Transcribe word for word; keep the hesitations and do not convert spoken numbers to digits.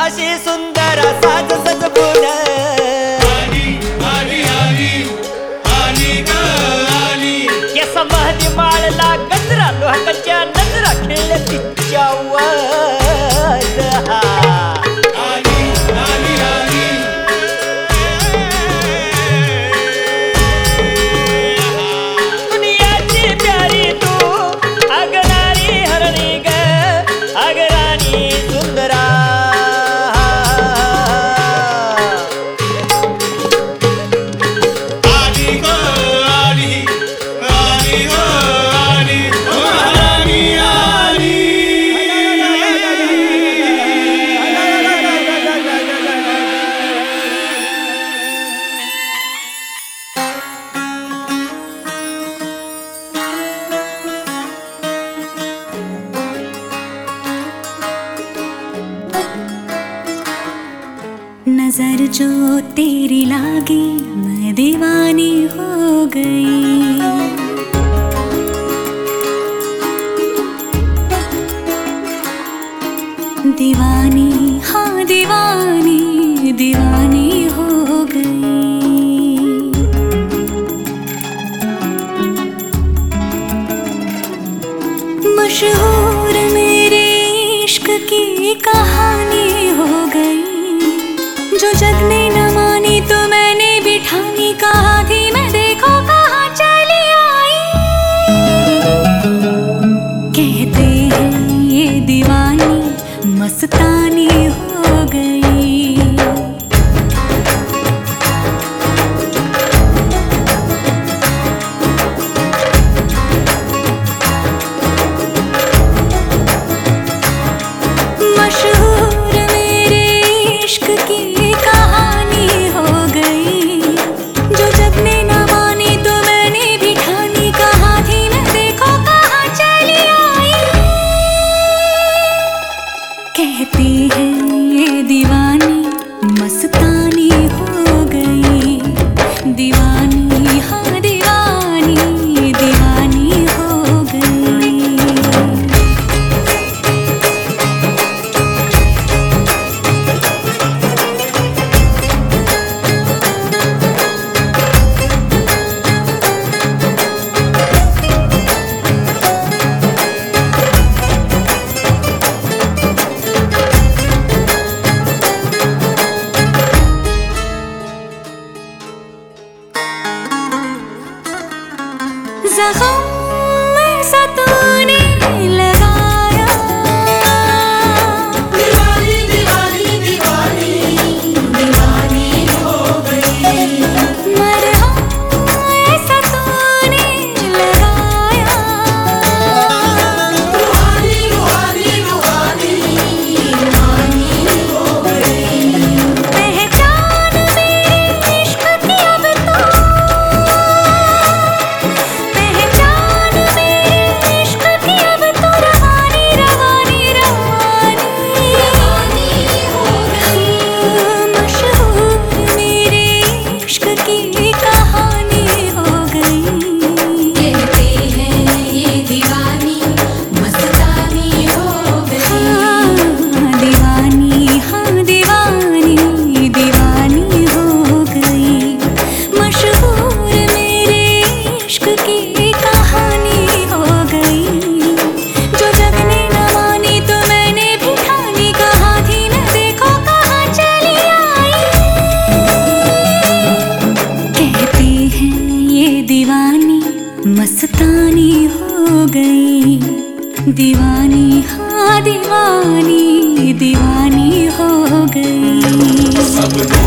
अशी सुंदर साज सजवून आली आली आली आली ग आली. केस महदी माळला गजरा लोकांच्या नजरा खेळल्या तिच्यावर. आली आली आली दुनियाची प्यारी तू अगराणी हरणी ग अगराणी सुंदरा. आली ग आली आली ग आली आली आली. नजर जो तेरी लागी मैं दीवानी हो गई. दीवानी हाँ दीवानी दीवानी हो गई. मशहूर मेरे इश्क की कहानी हो गई. जो जग ने न मानी तो मैंने भी ठानी. कहा थी मैं देखो कहाँ चली आई. कहते हैं ये दीवानी मस्तानी हो गई. मशहूर मेरे इश्क की कहानी हो गई. जो जग ने न मानी तो मैंने भी ठानी. कहा थी मैं देखो कहाँ चली आई. कहती है ये दीवानी मस्तानी हो गई. दीवानी हाँ दीवानी दीवानी हो गई. ज़ख्म ऐसा तूने लगाया. दीवानी दीवानी दीवानी दीवानी हो गई. मरहम ऐसा तूने लगाया. रूहानी रूहानी रूहानी रूहानी हो गई. पहचान मेरे इश्क की अब तो. मस्तानी हो गई. दीवानी हाँ दीवानी दीवानी हो गई.